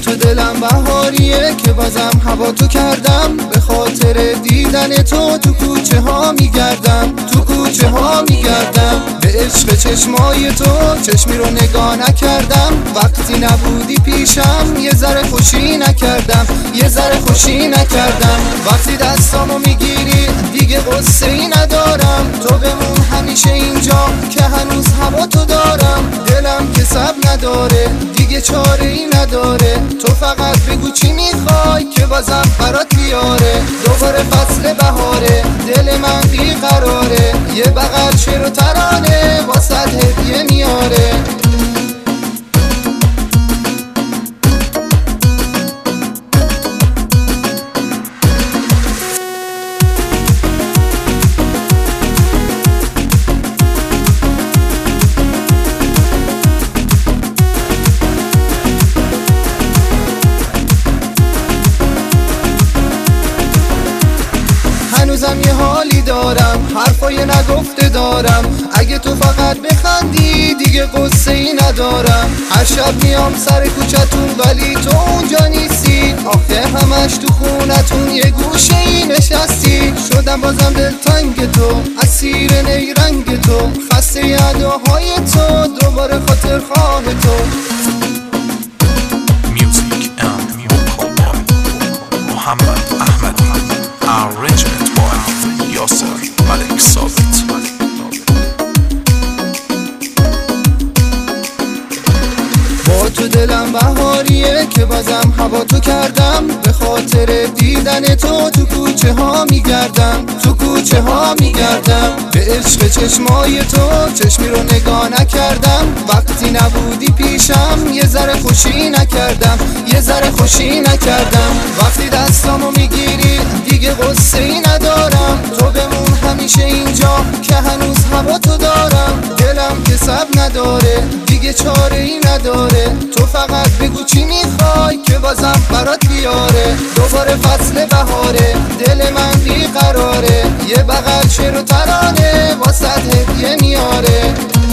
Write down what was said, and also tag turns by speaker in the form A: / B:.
A: تو دلم بهاریه که بازم هوا تو کردم، به خاطر دیدن تو کوچه ها میگردم، تو کوچه ها میگردم. به عشق چشمای تو چشمی رو نگاه نکردم، وقتی نبودی پیشم یه ذره خوشی نکردم، یه ذره خوشی نکردم. وقتی دستامو میگیری دیگه قصه ای ندارم، تو بمون همیشه اینجا که هنوز هوا تو دارم. دلم که صبر نداره دیگه چاره ای نداره، تو فقط بگو چی میخوای که بازم برات بیاره. دوباره فصل بهاره دل من بیقراره، یه بغل شعر و ترانه واسه هدیه میاره. هنوزم یه حالی دارم، حرفای نگفته دارم، اگه تو فقط بخندی دیگه قصه ای ندارم. هر شب میام سر کوچتون ولی تو اونجا نیستی، آخه همش تو خونتون یه گوشه ای نشستی. شدم بازم دلتنگ تو، اسیر نیرنگ تو، خسته اداهای تو، دوباره خاطر خواه تو.
B: Music and vocal boy محمد احمدی Arrangement boy یاسر ملک ثابت.
A: با تو دلم بهاریه که بازم هوا تو کردم، به خاطر دیدن تو کوچه ها میگردم، تو کوچه ها میگردم. به عشق چشمای تو چشمی رو نگاه نکردم، وقتی نبودی پیشم یه ذره خوشی نکردم، یه ذره خوشی نکردم. وقتی دستامو میگیری دیگه قصه ای ندارم، تو بمون همیشه اینجا که هنوز هوا تو دارم. دلم که صبر نداره دیگه چاره ای نداره، تو فقط بگو چی میخوای که بازم برات بیاره. دوباره فصل بهاره دل من بیقراره، یه بغل شعر و ترانه واسه هدیه میاره.